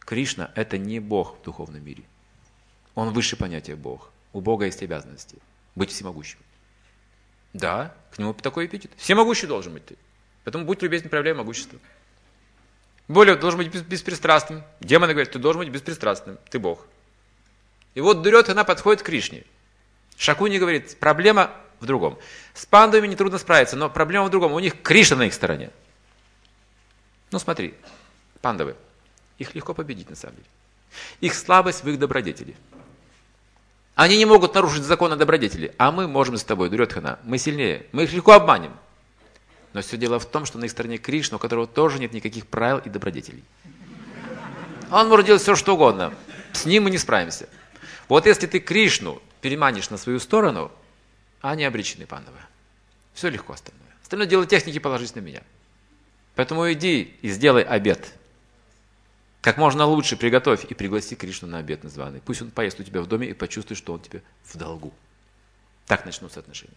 Кришна – это не Бог в духовном мире. Он выше понятия Бог. У Бога есть обязанности быть всемогущим. Да, к нему такой эпитет. Всемогущий должен быть ты. Поэтому будь любезен, проявляй могущество. Более, должен быть беспристрастным. Демоны говорят, ты должен быть беспристрастным. Ты Бог. И вот Дурьодхана подходит к Кришне. Шакуни говорит, проблема в другом. С пандавами нетрудно справиться, но проблема в другом. У них Кришна на их стороне. Ну смотри, пандавы. Их легко победить на самом деле. Их слабость в их добродетели. Они не могут нарушить законы добродетели. А мы можем с тобой, Дурьодхана. Мы сильнее. Мы их легко обманем. Но все дело в том, что на их стороне Кришна, у которого тоже нет никаких правил и добродетелей. Он может делать все, что угодно. С ним мы не справимся. Вот если ты Кришну переманишь на свою сторону, они обречены, пандавы. Все легко остальное. Остальное дело техники, положись на меня. Поэтому иди и сделай обед. Как можно лучше приготовь и пригласи Кришну на обед названный. Пусть он поест у тебя в доме и почувствует, что он тебе в долгу. Так начнутся отношения.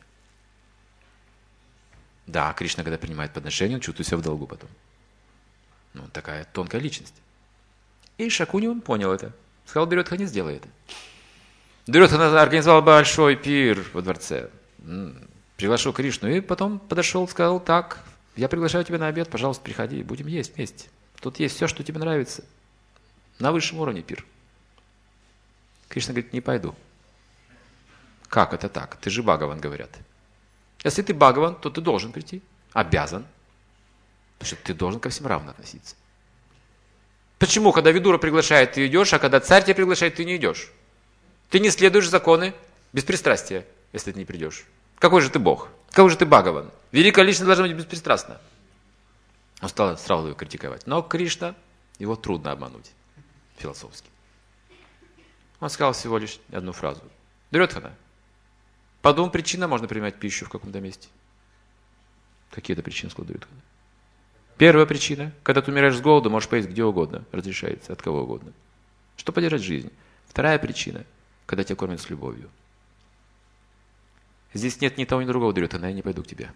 Да, Кришна, когда принимает подношение, он чувствует себя в долгу потом. Ну, такая тонкая личность. И Шакуни, он понял это. Сказал, Дурьодхане, сделай это. Дурьодхана организовал большой пир во дворце. Приглашал Кришну. И потом подошел, сказал, так, я приглашаю тебя на обед, пожалуйста, приходи, будем есть вместе. Тут есть все, что тебе нравится. На высшем уровне пир. Кришна говорит, не пойду. Как это так? Ты же Бхагаван, говорят. Если ты Бхагаван, то ты должен прийти. Обязан. Потому что ты должен ко всем равно относиться. Почему, когда Видура приглашает, ты идешь, а когда царь тебя приглашает, ты не идешь? Ты не следуешь законы беспристрастия, если ты не придешь. Какой же ты Бог? Какой же ты Бхагаван? Великая личность должна быть беспристрастна. Он стал сразу его критиковать. Но Кришна, его трудно обмануть философски. Он сказал всего лишь одну фразу. Дурьодхана, по двум причинам можно принимать пищу в каком-то месте. Какие это причины, сказал Дурьодхана? Первая причина, когда ты умираешь с голоду, можешь поесть где угодно, разрешается, от кого угодно. Что поддержать жизнь. Вторая причина, когда тебя кормят с любовью. Здесь нет ни того, ни другого, Дурьодхана, я не пойду к тебе.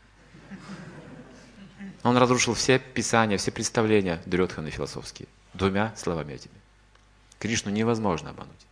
Он разрушил все писания, все представления Дурьодханы философские. Двумя словами этими. Кришну невозможно обмануть.